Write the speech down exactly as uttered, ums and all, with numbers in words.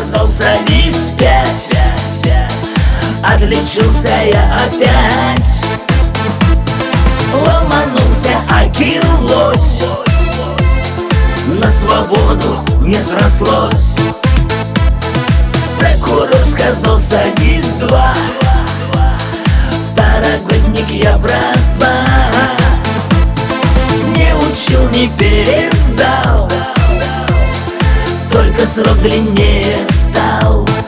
сказал садись пять. Отличился я опять. Ломанулся Акил лось, на свободу не срослось. Прокурор сказал садись два. Второгодник я, братва, не учил, не пересдал, только срок длиннее стал.